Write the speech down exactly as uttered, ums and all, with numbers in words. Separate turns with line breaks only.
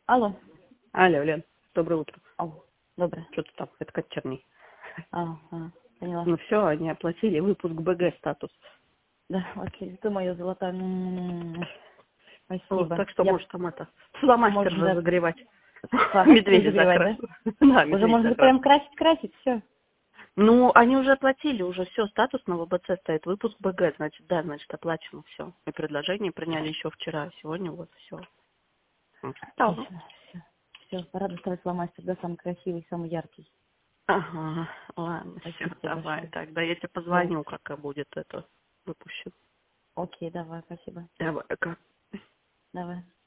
Алло.
Алло, Лен, доброе утро.
Алло. Доброе.
Что ты там, это как черный.
А, а, поняла.
Ну все, они оплатили выпуск БГ статус.
Да, окей, ты моя золотая. М-м-м.
Вот,
Спасибо.
так что
Я...
можешь там это, фломастер
Можно, да,
разогревать.
фломастер
Медведя
разогревать,
закрас.
да?
Да,
Уже
медведя
можно
закрас.
прям красить-красить, все.
Ну, они уже оплатили, уже все, статус на ВБЦ стоит, выпуск БГ, значит, да, значит, оплачено все. И предложение приняли еще вчера, а сегодня вот все.
Отлично. Все. Все, пора доставать фломастер, да, самый красивый, самый яркий.
Ага, ладно, все,
Спасибо тебе
давай,
большое.
тогда я тебе
Да.
позвоню, как будет это выпущено.
Окей, давай, спасибо.
Давай, как.
Давай.